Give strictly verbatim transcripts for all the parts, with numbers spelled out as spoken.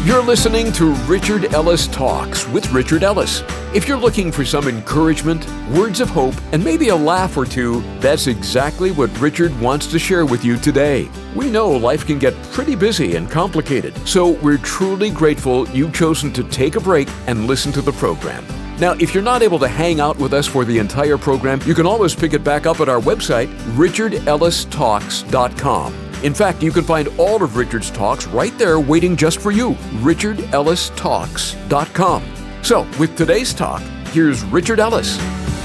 You're listening to Richard Ellis Talks with Richard Ellis. If you're looking for some encouragement, words of hope, and maybe a laugh or two, that's exactly what Richard wants to share with you today. We know life can get pretty busy and complicated, so we're truly grateful you've chosen to take a break and listen to the program. Now, if you're not able to hang out with us for the entire program, you can always pick it back up at our website, richard ellis talks dot com. In fact, you can find all of Richard's talks right there waiting just for you, richard ellis talks dot com. So, with today's talk, here's Richard Ellis.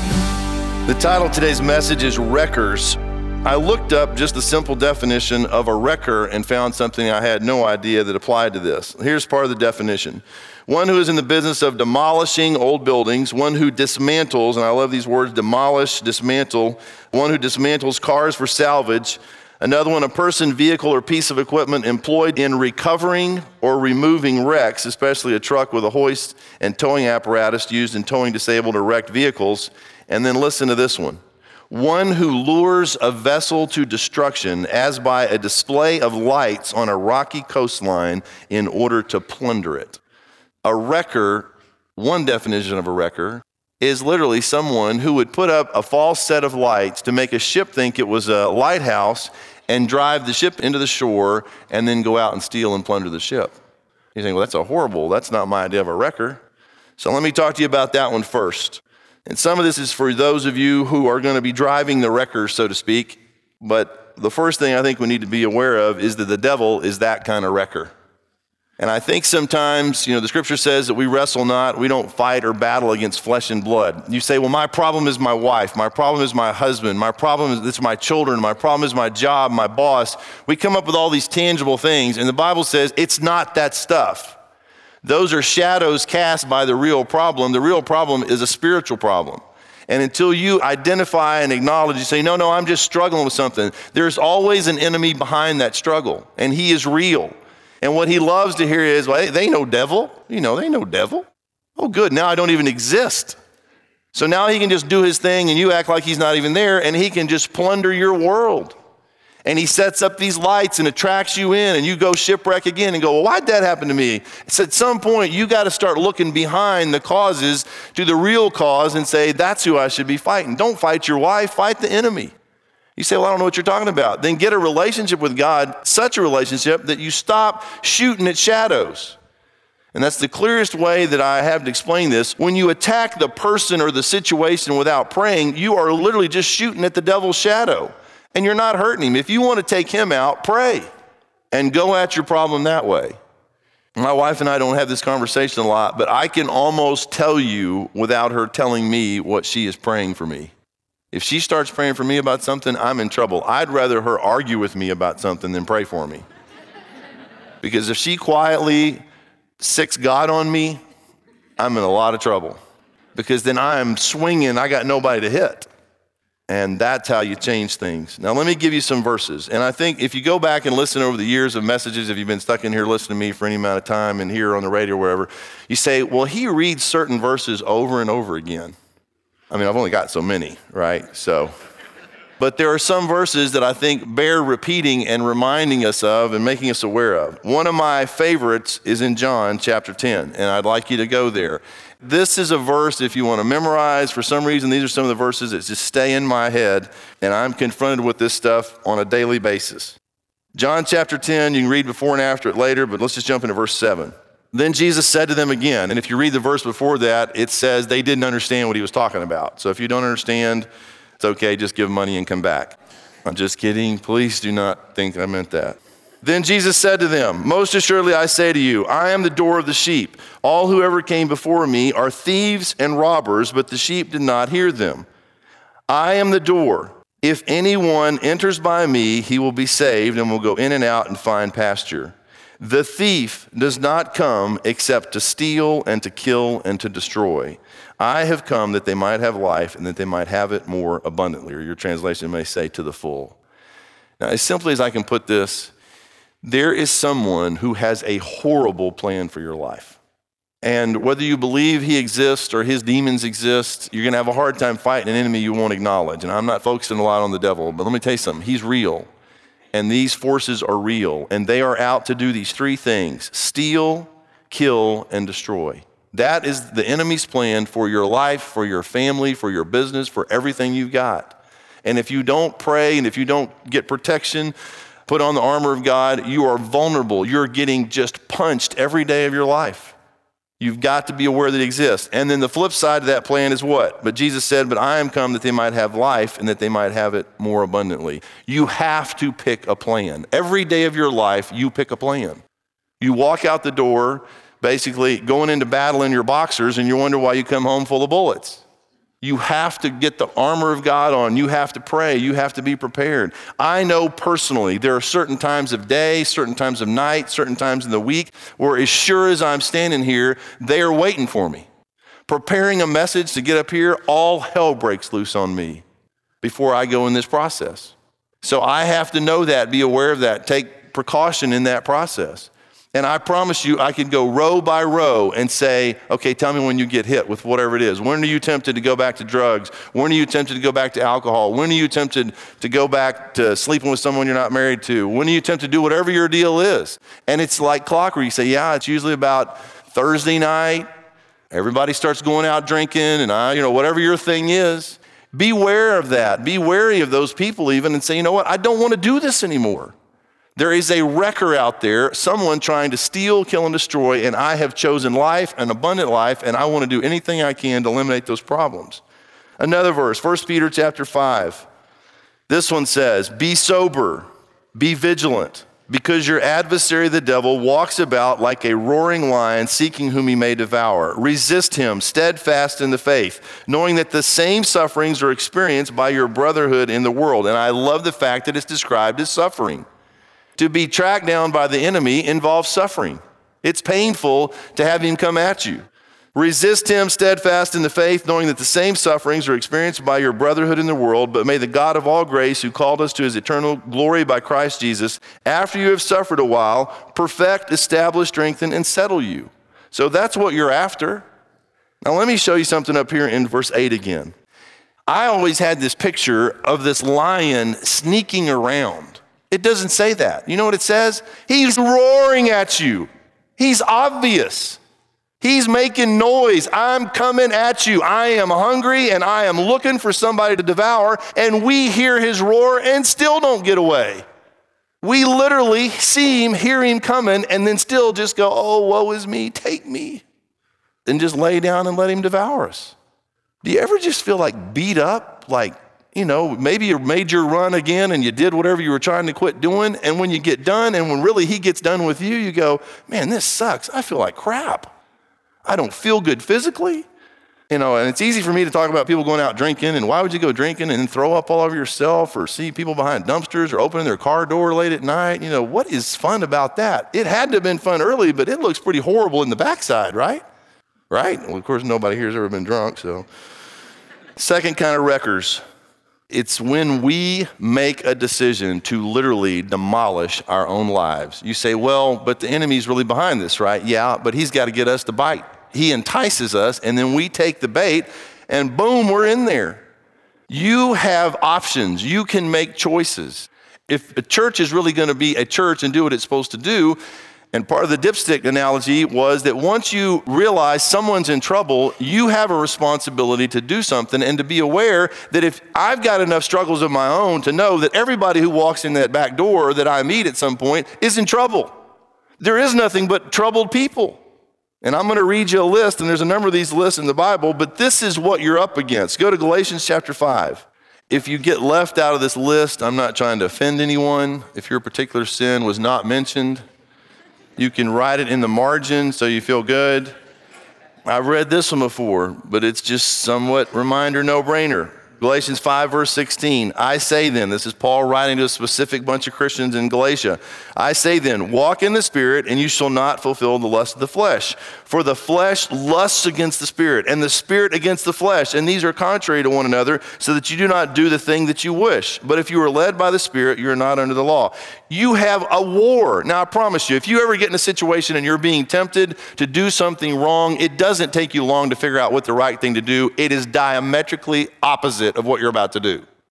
The title of today's message is Wreckers. I looked up just the simple definition of a wrecker and found something I had no idea that applied to this. Here's part of the definition. One who is in the business of demolishing old buildings, one who dismantles, and I love these words, demolish, dismantle, one who dismantles cars for salvage. Another one, a person, vehicle, or piece of equipment employed in recovering or removing wrecks, especially a truck with a hoist and towing apparatus used in towing disabled or wrecked vehicles. And then listen to this one. One who lures a vessel to destruction as by a display of lights on a rocky coastline in order to plunder it. A wrecker, one definition of a wrecker, is literally someone who would put up a false set of lights to make a ship think it was a lighthouse and drive the ship into the shore and then go out and steal and plunder the ship. You think, well, that's a horrible, that's not my idea of a wrecker. So let me talk to you about that one first. And some of this is for those of you who are going to be driving the wreckers, so to speak. But the first thing I think we need to be aware of is that the devil is that kind of wrecker. And I think sometimes, you know, the scripture says that we wrestle not, we don't fight or battle against flesh and blood. You say, well, my problem is my wife, my problem is my husband, my problem is it's my children, my problem is my job, my boss. We come up with all these tangible things, and the Bible says it's not that stuff. Those are shadows cast by the real problem. The real problem is a spiritual problem. And until you identify and acknowledge, you say, no, no, I'm just struggling with something. There's always an enemy behind that struggle, and he is real. And what he loves to hear is, well, they ain't no devil. You know, they ain't no devil. Oh, good, now I don't even exist. So now he can just do his thing and you act like he's not even there, and he can just plunder your world. And he sets up these lights and attracts you in, and you go shipwreck again and go, well, why'd that happen to me? It's at some point you got to start looking behind the causes to the real cause and say, that's who I should be fighting. Don't fight your wife, fight the enemy. You say, well, I don't know what you're talking about. Then get a relationship with God, such a relationship that you stop shooting at shadows. And that's the clearest way that I have to explain this. When you attack the person or the situation without praying, you are literally just shooting at the devil's shadow. And you're not hurting him. If you want to take him out, pray and go at your problem that way. My wife and I don't have this conversation a lot, but I can almost tell you without her telling me what she is praying for me. If she starts praying for me about something, I'm in trouble. I'd rather her argue with me about something than pray for me. Because if she quietly sicks God on me, I'm in a lot of trouble. Because then I'm swinging, I got nobody to hit. And that's how you change things. Now, let me give you some verses. And I think if you go back and listen over the years of messages, if you've been stuck in here listening to me for any amount of time and here on the radio or wherever, you say, well, he reads certain verses over and over again. I mean, I've only got so many, right? So, but there are some verses that I think bear repeating and reminding us of and making us aware of. One of my favorites is in John chapter ten, and I'd like you to go there. This is a verse, if you want to memorize, for some reason, these are some of the verses that just stay in my head, and I'm confronted with this stuff on a daily basis. John chapter ten, you can read before and after it later, but let's just jump into verse seven. Then Jesus said to them again, and if you read the verse before that, it says they didn't understand what he was talking about. So if you don't understand, it's okay, just give money and come back. I'm just kidding. Please do not think I meant that. Then Jesus said to them, most assuredly I say to you, I am the door of the sheep. All who ever came before me are thieves and robbers, but the sheep did not hear them. I am the door. If anyone enters by me, he will be saved and will go in and out and find pasture. The thief does not come except to steal and to kill and to destroy. I have come that they might have life and that they might have it more abundantly, or your translation may say to the full. Now, as simply as I can put this, there is someone who has a horrible plan for your life. And whether you believe he exists or his demons exist, you're going to have a hard time fighting an enemy you won't acknowledge. And I'm not focusing a lot on the devil, but let me tell you something. He's real. And these forces are real. And they are out to do these three things: steal, kill, and destroy. That is the enemy's plan for your life, for your family, for your business, for everything you've got. And if you don't pray and if you don't get protection, put on the armor of God, you are vulnerable. You're getting just punched every day of your life. You've got to be aware that it exists. And then the flip side of that plan is what? But Jesus said, but I am come that they might have life and that they might have it more abundantly. You have to pick a plan. Every day of your life, you pick a plan. You walk out the door, basically going into battle in your boxers, and you wonder why you come home full of bullets. You have to get the armor of God on. You have to pray. You have to be prepared. I know personally there are certain times of day, certain times of night, certain times in the week where as sure as I'm standing here, they are waiting for me. Preparing a message to get up here, all hell breaks loose on me before I go in this process. So I have to know that, be aware of that, take precaution in that process. And I promise you, I could go row by row and say, okay, tell me when you get hit with whatever it is. When are you tempted to go back to drugs? When are you tempted to go back to alcohol? When are you tempted to go back to sleeping with someone you're not married to? When are you tempted to do whatever your deal is? And it's like clockwork. You say, yeah, it's usually about Thursday night. Everybody starts going out drinking and I, you know, whatever your thing is. Beware of that. Be wary of those people even and say, you know what? I don't want to do this anymore. There is a wrecker out there, someone trying to steal, kill, and destroy, and I have chosen life, an abundant life, and I want to do anything I can to eliminate those problems. Another verse, First Peter chapter five. This one says, be sober, be vigilant, because your adversary the devil walks about like a roaring lion seeking whom he may devour. Resist him, steadfast in the faith, knowing that the same sufferings are experienced by your brotherhood in the world. And I love the fact that it's described as suffering. To be tracked down by the enemy involves suffering. It's painful to have him come at you. Resist him steadfast in the faith, knowing that the same sufferings are experienced by your brotherhood in the world, but may the God of all grace, who called us to his eternal glory by Christ Jesus, after you have suffered a while, perfect, establish, strengthen, and settle you. So that's what you're after. Now let me show you something up here in verse eight again. I always had this picture of this lion sneaking around. It doesn't say that. You know what it says? He's roaring at you. He's obvious. He's making noise. I'm coming at you. I am hungry and I am looking for somebody to devour, and we hear his roar and still don't get away. We literally see him, hear him coming, and then still just go, oh, woe is me, take me. And just lay down and let him devour us. Do you ever just feel like beat up, like, you know, maybe you made your run again and you did whatever you were trying to quit doing, and when you get done and when really he gets done with you, you go, man, this sucks. I feel like crap. I don't feel good physically. You know, and it's easy for me to talk about people going out drinking, and why would you go drinking and throw up all over yourself or see people behind dumpsters or opening their car door late at night? You know, what is fun about that? It had to have been fun early, but it looks pretty horrible in the backside, right? Right? Well, of course, nobody here has ever been drunk, so. Second kind of wreckers. It's when we make a decision to literally demolish our own lives. You say, well, but the enemy's really behind this, right? Yeah, but he's got to get us to bite. He entices us, and then we take the bait, and boom, we're in there. You have options. You can make choices. If a church is really going to be a church and do what it's supposed to do, and part of the dipstick analogy was that once you realize someone's in trouble, you have a responsibility to do something and to be aware that if I've got enough struggles of my own to know that everybody who walks in that back door that I meet at some point is in trouble. There is nothing but troubled people. And I'm going to read you a list, and there's a number of these lists in the Bible, but this is what you're up against. Go to Galatians chapter five. If you get left out of this list, I'm not trying to offend anyone. If your particular sin was not mentioned, you can write it in the margin so you feel good. I've read this one before, but it's just somewhat reminder, no-brainer. Galatians five, verse sixteen, I say then, this is Paul writing to a specific bunch of Christians in Galatia. I say then, walk in the Spirit, and you shall not fulfill the lust of the flesh. For the flesh lusts against the Spirit, and the Spirit against the flesh, and these are contrary to one another, so that you do not do the thing that you wish. But if you are led by the Spirit, you are not under the law. You have a war. Now, I promise you, if you ever get in a situation and you're being tempted to do something wrong, it doesn't take you long to figure out what the right thing to do. It is diametrically opposite of what you're about to do.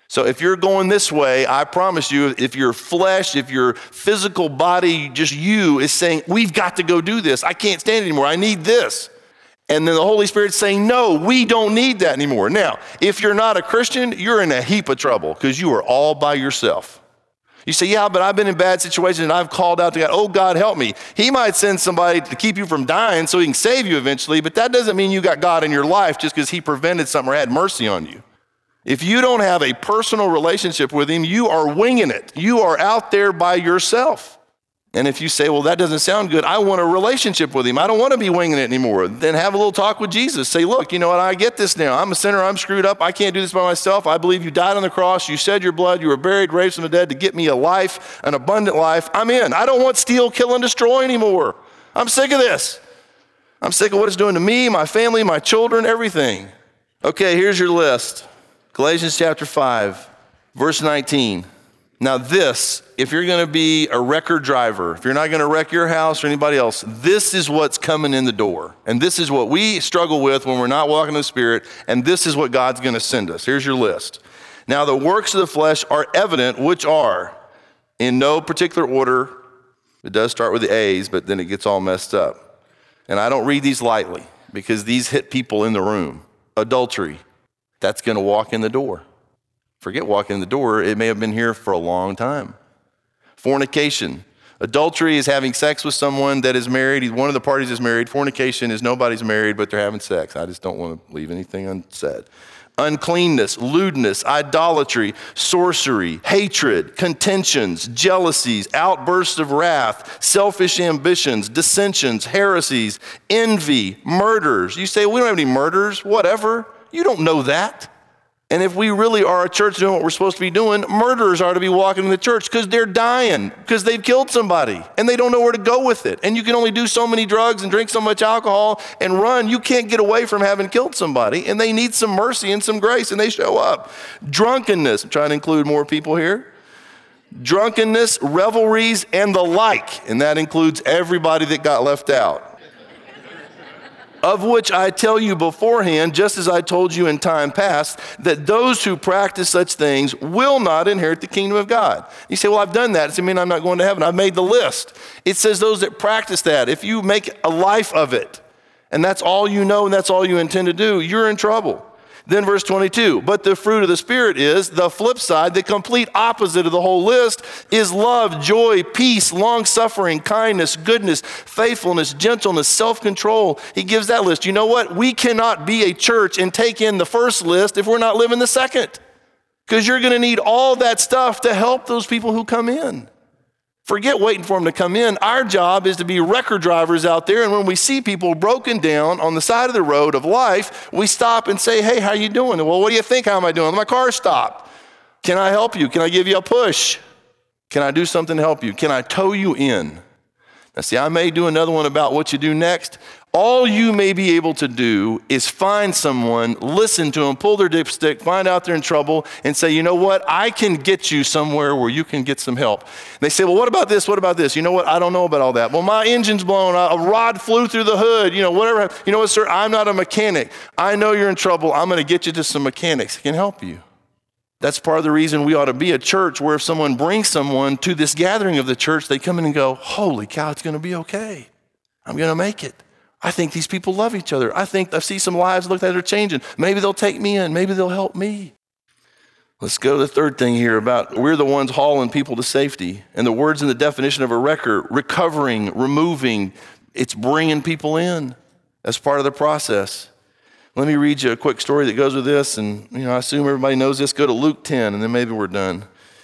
So if you're going this way, I promise you, if your flesh, if your physical body, just you is saying, we've got to go do this. I can't stand it anymore. I need this. And then the Holy Spirit's saying, no, we don't need that anymore. Now, if you're not a Christian, you're in a heap of trouble because you are all by yourself. You say, yeah, but I've been in bad situations and I've called out to God, oh, God, help me. He might send somebody to keep you from dying so he can save you eventually, but that doesn't mean you got God in your life just because he prevented something or had mercy on you. If you don't have a personal relationship with him, you are winging it. You are out there by yourself. And if you say, well, that doesn't sound good, I want a relationship with him. I don't want to be winging it anymore. Then have a little talk with Jesus. Say, look, you know what? I get this now. I'm a sinner. I'm screwed up. I can't do this by myself. I believe you died on the cross. You shed your blood. You were buried, raised from the dead to get me a life, an abundant life. I'm in. I don't want steal, kill, and destroy anymore. I'm sick of this. I'm sick of what it's doing to me, my family, my children, everything. Okay, here's your list. Galatians chapter five, verse nineteen. Now this, if you're gonna be a wrecker driver, if you're not gonna wreck your house or anybody else, this is what's coming in the door. And this is what we struggle with when we're not walking in the Spirit, and this is what God's gonna send us. Here's your list. Now the works of the flesh are evident, which are, in no particular order, it does start with the A's, but then it gets all messed up. And I don't read these lightly, because these hit people in the room. Adultery. That's going to walk in the door. Forget walking in the door. It may have been here for a long time. Fornication. Adultery is having sex with someone that is married. One of the parties is married. Fornication is nobody's married, but they're having sex. I just don't want to leave anything unsaid. Uncleanness, lewdness, idolatry, sorcery, hatred, contentions, jealousies, outbursts of wrath, selfish ambitions, dissensions, heresies, envy, murders. You say, we don't have any murders, whatever. You don't know that. And if we really are a church doing what we're supposed to be doing, murderers are to be walking in the church because they're dying, because they've killed somebody and they don't know where to go with it. And you can only do so many drugs and drink so much alcohol and run. You can't get away from having killed somebody, and they need some mercy and some grace, and they show up. Drunkenness, I'm trying to include more people here. Drunkenness, revelries, and the like, and that includes everybody that got left out. Of which I tell you beforehand, just as I told you in time past, that those who practice such things will not inherit the kingdom of God. You say, well, I've done that. Does it mean I'm not going to heaven? I've made the list. It says those that practice that. If you make a life of it, and that's all you know and that's all you intend to do, you're in trouble. Then verse twenty-two, but the fruit of the Spirit is, the flip side, the complete opposite of the whole list, is love, joy, peace, long-suffering, kindness, goodness, faithfulness, gentleness, self-control. He gives that list. You know what? We cannot be a church and take in the first list if we're not living the second, because you're going to need all that stuff to help those people who come in. Forget waiting for them to come in. Our job is to be wrecker drivers out there, and when we see people broken down on the side of the road of life, we stop and say, hey, how you doing? Well, what do you think? How am I doing? My car stopped. Can I help you? Can I give you a push? Can I do something to help you? Can I tow you in? Now, see, I may do another one about what you do next. All you may be able to do is find someone, listen to them, pull their dipstick, find out they're in trouble, and say, you know what? I can get you somewhere where you can get some help. And they say, well, what about this? What about this? You know what? I don't know about all that. Well, my engine's blown. A rod flew through the hood. You know, whatever. You know what, sir? I'm not a mechanic. I know you're in trouble. I'm going to get you to some mechanics that can help you. That's part of the reason we ought to be a church where if someone brings someone to this gathering of the church, they come in and go, holy cow, it's going to be okay. I'm going to make it. I think these people love each other. I think I see some lives look like they're changing. Maybe they'll take me in. Maybe they'll help me. Let's go to the third thing here about we're the ones hauling people to safety. And the words in the definition of a wrecker, recovering, removing, it's bringing people in. That's part of the process. Let me read you a quick story that goes with this. And you know, I assume everybody knows this. Go to Luke ten, and then maybe we're done.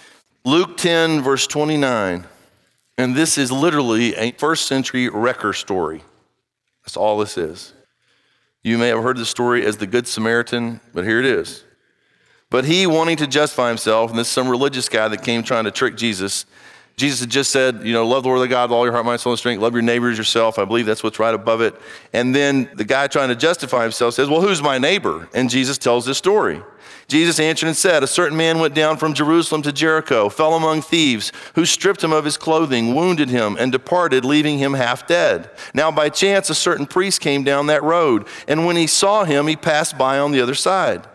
Luke ten, verse twenty-nine. And this is literally a first century wrecker story. That's all this is. You may have heard the story as the Good Samaritan, but here it is. But he, wanting to justify himself, and this is some religious guy that came trying to trick Jesus. Jesus had just said, you know, love the Lord of God with all your heart, mind, soul, and strength. Love your neighbors yourself. I believe that's what's right above it. And then the guy trying to justify himself says, well, who's my neighbor? And Jesus tells this story. Jesus answered and said, a certain man went down from Jerusalem to Jericho, fell among thieves, who stripped him of his clothing, wounded him, and departed, leaving him half dead. Now by chance a certain priest came down that road, and when he saw him, he passed by on the other side.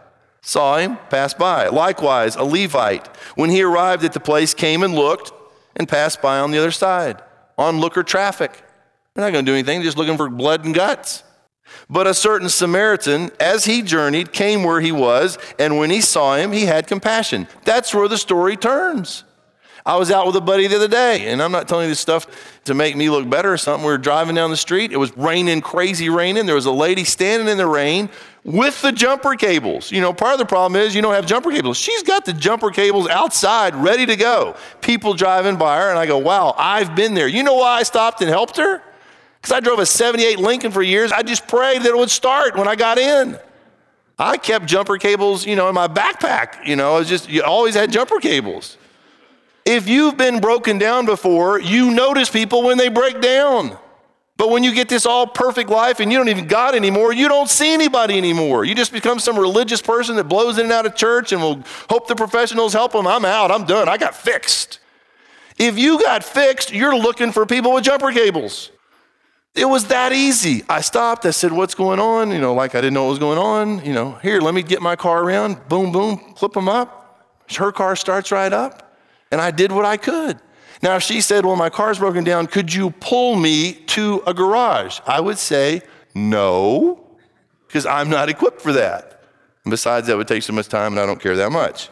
saw him, passed by. Likewise, a Levite, when he arrived at the place, came and looked and passed by on the other side. Onlooker traffic. They're not going to do anything, just looking for blood and guts. But a certain Samaritan, as he journeyed, came where he was, and when he saw him, he had compassion. That's where the story turns. I was out with a buddy the other day, and I'm not telling you this stuff to make me look better or something. We were driving down the street. It was raining, crazy raining. There was a lady standing in the rain with the jumper cables. You know, part of the problem is you don't have jumper cables. She's got the jumper cables outside, ready to go. People driving by her, and I go, wow, I've been there. You know why I stopped and helped her? Because I drove a seventy-eight Lincoln for years. I just prayed that it would start when I got in. I kept jumper cables, you know, in my backpack. You know, it was just, you always had jumper cables. If you've been broken down before, you notice people when they break down. But when you get this all perfect life and you don't even God anymore, you don't see anybody anymore. You just become some religious person that blows in and out of church and will hope the professionals help them. I'm out, I'm done, I got fixed. If you got fixed, you're looking for people with jumper cables. It was that easy. I stopped, I said, what's going on? You know, like I didn't know what was going on. You know, here, let me get my car around, boom, boom, clip them up. Her car starts right up. And I did what I could. Now, if she said, well, my car's broken down, could you pull me to a garage? I would say, no, because I'm not equipped for that. And besides, that would take so much time, and I don't care that much.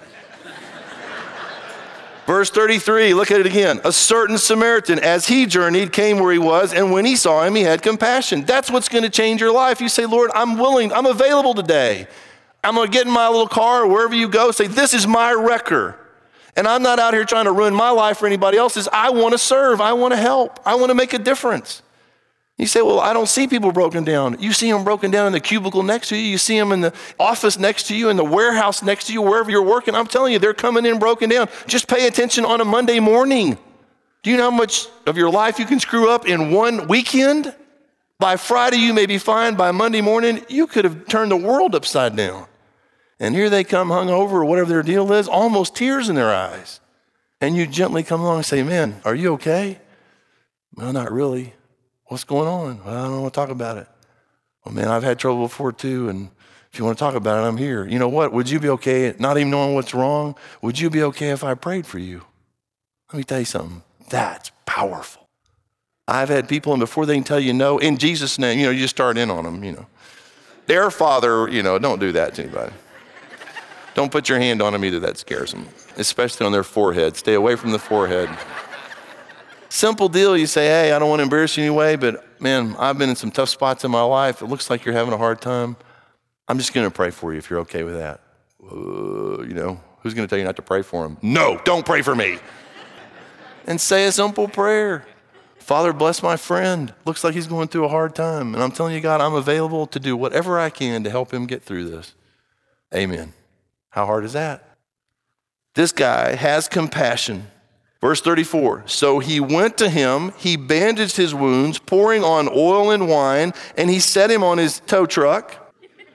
Verse thirty-three, look at it again. A certain Samaritan, as he journeyed, came where he was, and when he saw him, he had compassion. That's what's going to change your life. You say, Lord, I'm willing, I'm available today. I'm going to get in my little car, or wherever you go, say, this is my wrecker. And I'm not out here trying to ruin my life or anybody else's. I want to serve. I want to help. I want to make a difference. You say, well, I don't see people broken down. You see them broken down in the cubicle next to you. You see them in the office next to you, in the warehouse next to you, wherever you're working. I'm telling you, they're coming in broken down. Just pay attention on a Monday morning. Do you know how much of your life you can screw up in one weekend? By Friday, you may be fine. By Monday morning, you could have turned the world upside down. And here they come hungover or whatever their deal is, almost tears in their eyes. And you gently come along and say, man, are you okay? Well, not really. What's going on? Well, I don't want to talk about it. Well, man, I've had trouble before too, and if you want to talk about it, I'm here. You know what? Would you be okay, not even knowing what's wrong, would you be okay if I prayed for you? Let me tell you something. That's powerful. I've had people, and before they can tell you no, in Jesus' name, you know, you just start in on them, you know. Their Father, you know, don't do that to anybody. Don't put your hand on them either, that scares them, especially on their forehead. Stay away from the forehead. Simple deal, you say, hey, I don't want to embarrass you anyway, but man, I've been in some tough spots in my life. It looks like you're having a hard time. I'm just going to pray for you if you're okay with that. Uh, you know, who's going to tell you not to pray for him? No, don't pray for me. And say a simple prayer. Father, bless my friend. Looks like he's going through a hard time. And I'm telling you, God, I'm available to do whatever I can to help him get through this. Amen. How hard is that? This guy has compassion. Verse thirty-four, so he went to him, he bandaged his wounds, pouring on oil and wine, and he set him on his tow truck,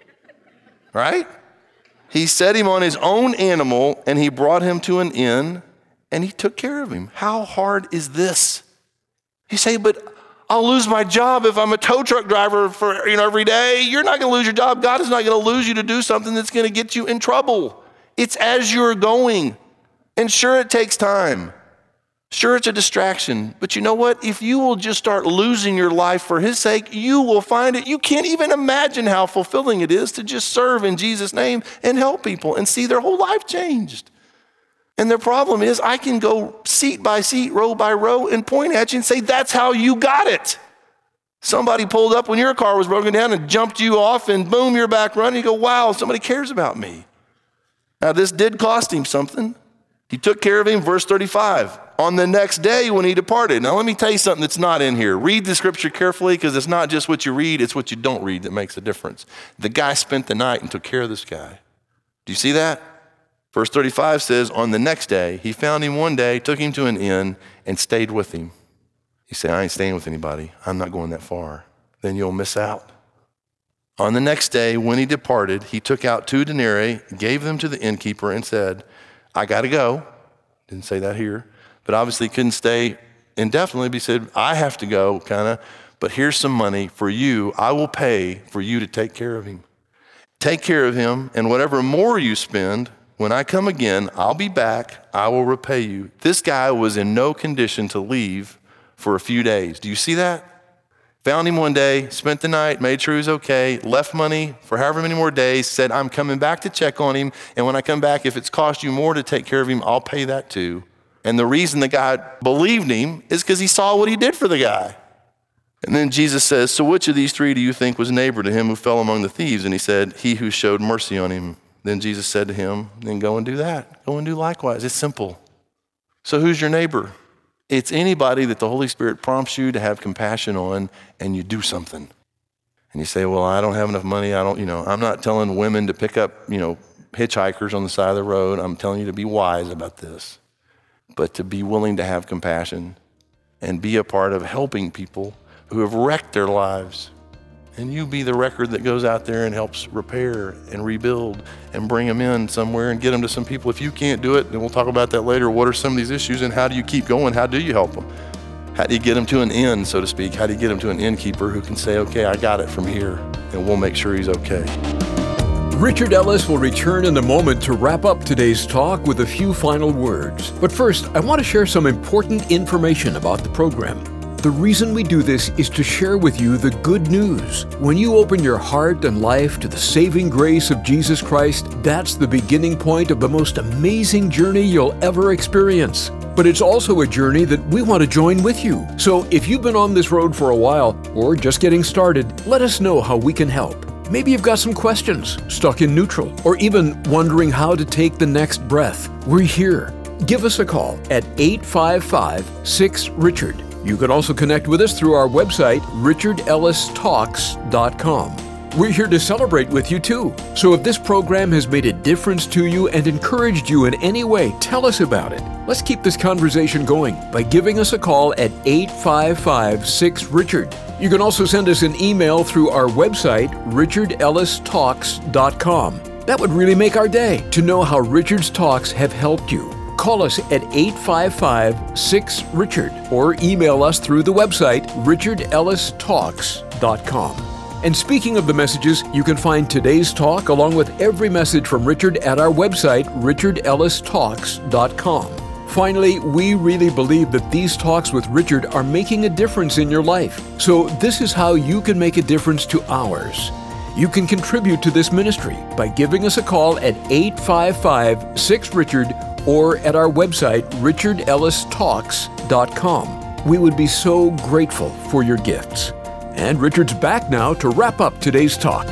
right? He set him on his own animal, and he brought him to an inn, and he took care of him. How hard is this? You say, but I'll lose my job if I'm a tow truck driver for, you know, every day. You're not going to lose your job. God is not going to lose you to do something that's going to get you in trouble. It's as you're going. And sure, it takes time. Sure, it's a distraction. But you know what? If you will just start losing your life for his sake, you will find it. You can't even imagine how fulfilling it is to just serve in Jesus' name and help people and see their whole life changed. And the problem is I can go seat by seat, row by row, and point at you and say, that's how you got it. Somebody pulled up when your car was broken down and jumped you off, and boom, you're back running. You go, wow, somebody cares about me. Now, this did cost him something. He took care of him, verse thirty-five. On the next day when he departed. Now, let me tell you something that's not in here. Read the scripture carefully, because it's not just what you read, it's what you don't read that makes a difference. The guy spent the night and took care of this guy. Do you see that? Verse thirty-five says, on the next day, he found him one day, took him to an inn, and stayed with him. You say, I ain't staying with anybody. I'm not going that far. Then you'll miss out. On the next day, when he departed, he took out two denarii, gave them to the innkeeper, and said, I got to go. Didn't say that here. But obviously couldn't stay indefinitely. But he said, I have to go, kind of. But here's some money for you. I will pay for you to take care of him. Take care of him, and whatever more you spend, when I come again, I'll be back, I will repay you. This guy was in no condition to leave for a few days. Do you see that? Found him one day, spent the night, made sure he was okay, left money for however many more days, said, I'm coming back to check on him, and when I come back, if it's cost you more to take care of him, I'll pay that too. And the reason the guy believed him is because he saw what he did for the guy. And then Jesus says, so which of these three do you think was neighbor to him who fell among the thieves? And he said, he who showed mercy on him. Then Jesus said to him, then go and do that. Go and do likewise. It's simple. So who's your neighbor? It's anybody that the Holy Spirit prompts you to have compassion on, and you do something. And you say, well, I don't have enough money. I don't, you know, I'm not telling women to pick up, you know, hitchhikers on the side of the road. I'm telling you to be wise about this, but to be willing to have compassion and be a part of helping people who have wrecked their lives. And you be the record that goes out there and helps repair and rebuild and bring them in somewhere and get them to some people. If you can't do it, then we'll talk about that later. What are some of these issues and how do you keep going? How do you help them? How do you get them to an inn, so to speak? How do you get them to an innkeeper who can say, okay, I got it from here, and we'll make sure he's okay. Richard Ellis will return in a moment to wrap up today's talk with a few final words. But first, I want to share some important information about the program. The reason we do this is to share with you the good news. When you open your heart and life to the saving grace of Jesus Christ, that's the beginning point of the most amazing journey you'll ever experience. But it's also a journey that we want to join with you. So if you've been on this road for a while or just getting started, let us know how we can help. Maybe you've got some questions, stuck in neutral, or even wondering how to take the next breath. We're here. Give us a call at eight five five, six, Richard. You can also connect with us through our website, richard ellis talks dot com. We're here to celebrate with you too. So if this program has made a difference to you and encouraged you in any way, tell us about it. Let's keep this conversation going by giving us a call at eight five five, six, Richard. You can also send us an email through our website, richard ellis talks dot com. That would really make our day to know how Richard's Talks have helped you. Call us at eight five five, six, Richard or email us through the website, richard ellis talks dot com. And speaking of the messages, you can find today's talk along with every message from Richard at our website, richard ellis talks dot com. Finally, we really believe that these talks with Richard are making a difference in your life. So this is how you can make a difference to ours. You can contribute to this ministry by giving us a call at eight five five, six, Richard or at our website, richard ellis talks dot com. We would be so grateful for your gifts. And Richard's back now to wrap up today's talk.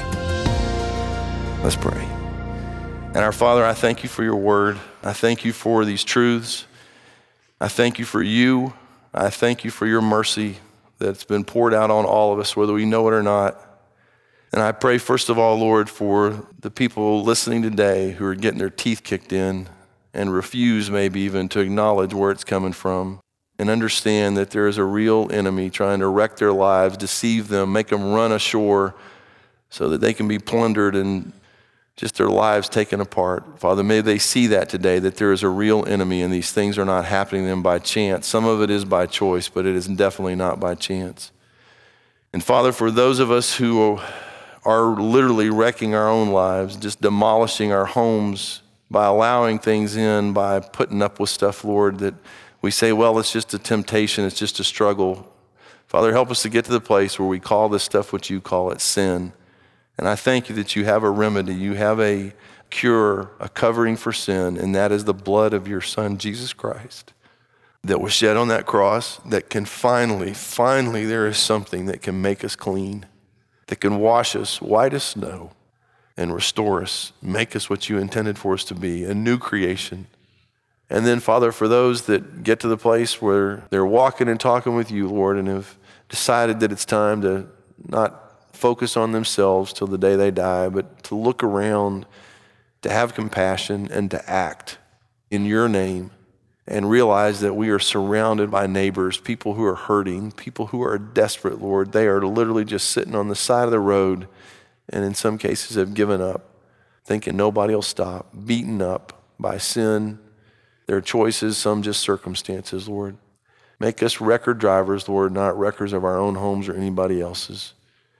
Let's pray. And our Father, I thank you for your word. I thank you for these truths. I thank you for you. I thank you for your mercy that's been poured out on all of us, whether we know it or not. And I pray, first of all, Lord, for the people listening today who are getting their teeth kicked in and refuse maybe even to acknowledge where it's coming from and understand that there is a real enemy trying to wreck their lives, deceive them, make them run ashore so that they can be plundered and just their lives taken apart. Father, may they see that today, that there is a real enemy and these things are not happening to them by chance. Some of it is by choice, but it is definitely not by chance. And Father, for those of us who are literally wrecking our own lives, just demolishing our homes by allowing things in, by putting up with stuff, Lord, that we say, well, it's just a temptation, it's just a struggle. Father, help us to get to the place where we call this stuff what you call it, sin. And I thank you that you have a remedy, you have a cure, a covering for sin, and that is the blood of your Son, Jesus Christ, that was shed on that cross, that can finally, finally, there is something that can make us clean, that can wash us white as snow and restore us, make us what you intended for us to be, a new creation. And then, Father, for those that get to the place where they're walking and talking with you, Lord, and have decided that it's time to not focus on themselves till the day they die, but to look around, to have compassion, and to act in your name, and realize that we are surrounded by neighbors, people who are hurting, people who are desperate, Lord. They are literally just sitting on the side of the road, and in some cases have given up, thinking nobody will stop, beaten up by sin, their choices, some just circumstances, Lord. Make us record drivers, Lord, not wreckers of our own homes or anybody else's.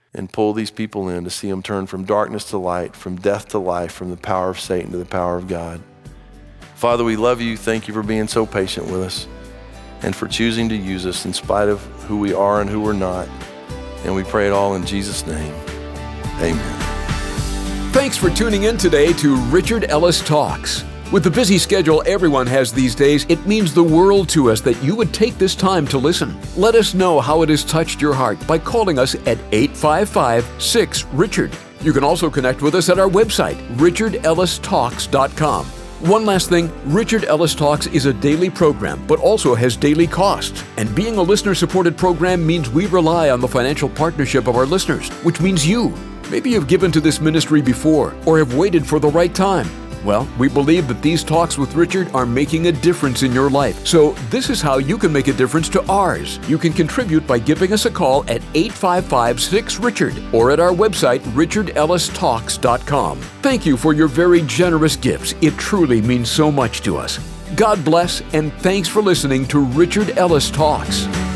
and pull these people in to see them turn from darkness to light, from death to life, from the power of Satan to the power of God. Father, we love you. Thank you for being so patient with us and for choosing to use us in spite of who we are and who we're not. And we pray it all in Jesus' name. Amen. Thanks for tuning in today to Richard Ellis Talks. With the busy schedule everyone has these days, it means the world to us that you would take this time to listen. Let us know how it has touched your heart by calling us at eight five five, six, Richard. You can also connect with us at our website, richard ellis talks dot com. One last thing, Richard Ellis Talks is a daily program, but also has daily costs. And being a listener-supported program means we rely on the financial partnership of our listeners, which means you. Maybe you've given to this ministry before or have waited for the right time. Well, we believe that these talks with Richard are making a difference in your life. So this is how you can make a difference to ours. You can contribute by giving us a call at eight five five, six, Richard or at our website, richard ellis talks dot com. Thank you for your very generous gifts. It truly means so much to us. God bless, and thanks for listening to Richard Ellis Talks.